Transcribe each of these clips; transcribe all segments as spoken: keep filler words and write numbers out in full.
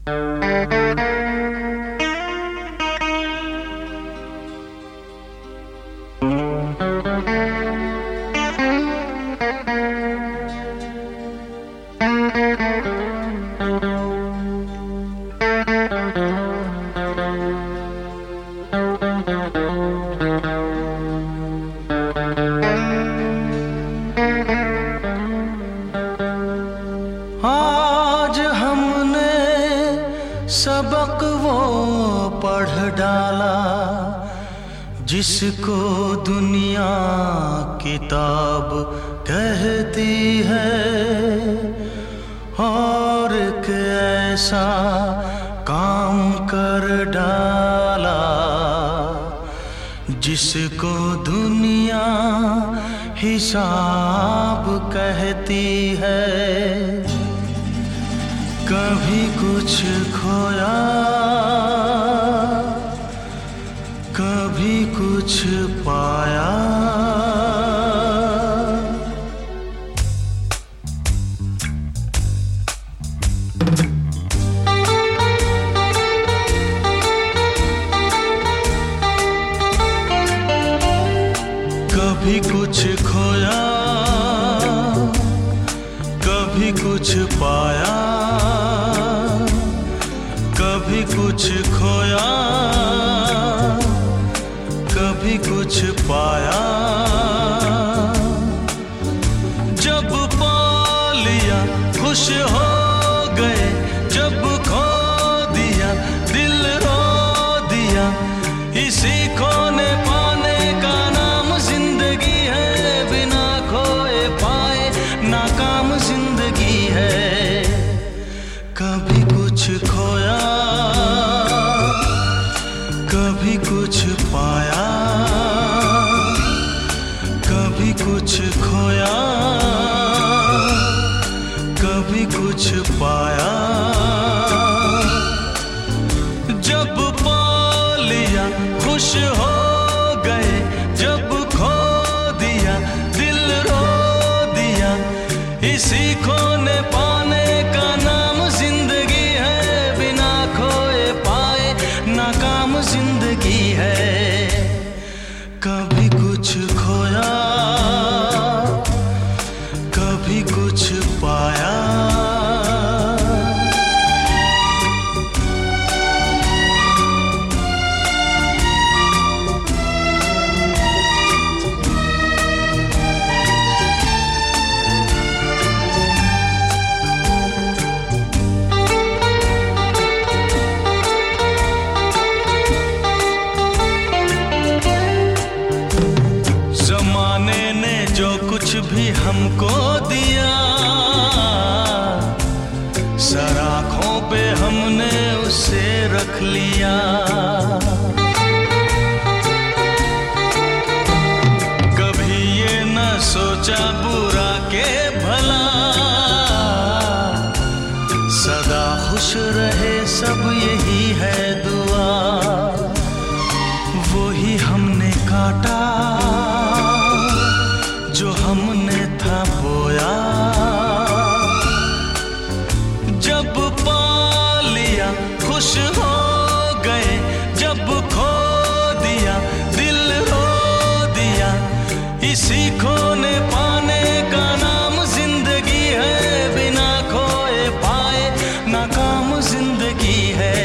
आज हमने सबक वो पढ़ डाला जिसको दुनिया किताब कहती है, और एक ऐसा काम कर डाला जिसको दुनिया हिसाब कहती है। कभी कुछ खोया, कभी कुछ पाया, कभी कुछ खोया, कभी कुछ पाया, कभी कुछ खोया, कभी कुछ पाया। जब पा लिया खुश हो गए, जब खो दिया दिल रो दिया। इसी खोने पाने का नाम जिंदगी है, बिना खोए पाए नाकाम जिंदगी है। कभी कुछ खोया, कभी कुछ पाया, कभी कुछ खोया, कभी कुछ पाया। जब पा लिया खुश हो गए, जब खो दिया दिल रो दिया। इसी खोने पाने का नाम जिंदगी है, बिना खोए पाए नाकाम जिंदगी है। कभी कुछ खोया, कभी कुछ पाया। ज़माने ने जो कुछ भी हमको दिया, सर आँखों पे हमने उसे रख लिया। कभी ये न सोचा बुरा के भला, सदा खुश रहे सब यही है दुआ। वो ही हमने काटा जो हमने था बोया। जब पा लिया खुश हो गए, जब खो दिया दिल रो दिया। इसी खोने पाने का नाम जिंदगी है, बिना खोए पाए नाकाम जिंदगी है।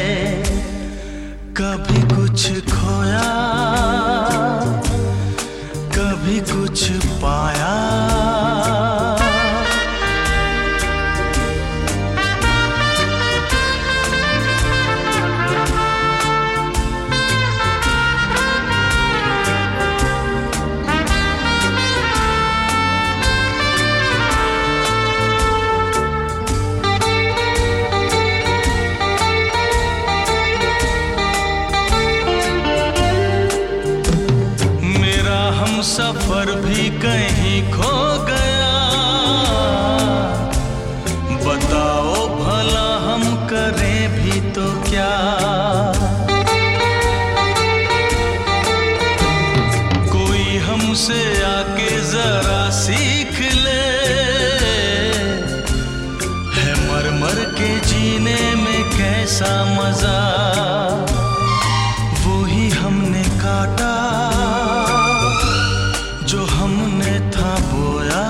कभी कुछ खोया, कभी कुछ पाया। सफर भी कहीं खो गया, बताओ भला हम करें भी तो क्या। कोई हमसे आके जरा सीख ले, है मर मर के जीने में कैसे ऐसा मजा वो ही हमने काटा जो हमने था बोया।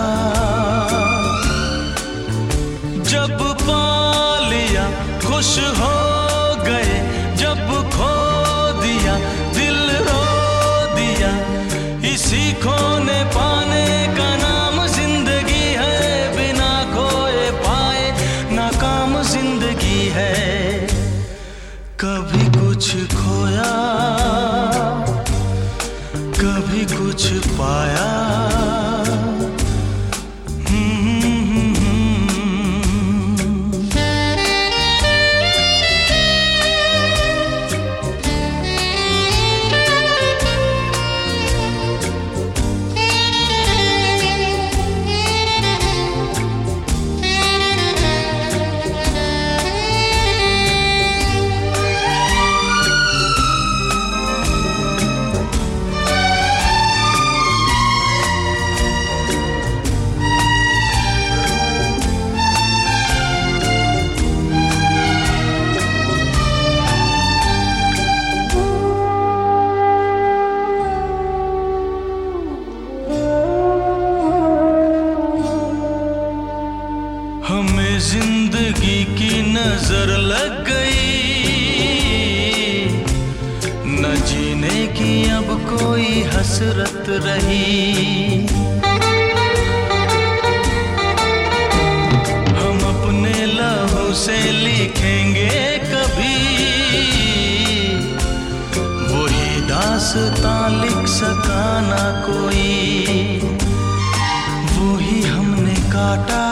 जब पा लिया खुश हो गए, जब खो दिया दिल रो दिया। इसी खोने पाने का नाम जिंदगी है, बिना खोए पाए नाकाम जिंदगी है। कभी कुछ खोया कभी कुछ पाया। हमें जिंदगी की नजर लग गई, न जीने की अब कोई हसरत रही। हम अपने लहू से लिखेंगे कभी वही दास्तां लिख सका ना कोई। वो ही हमने काटा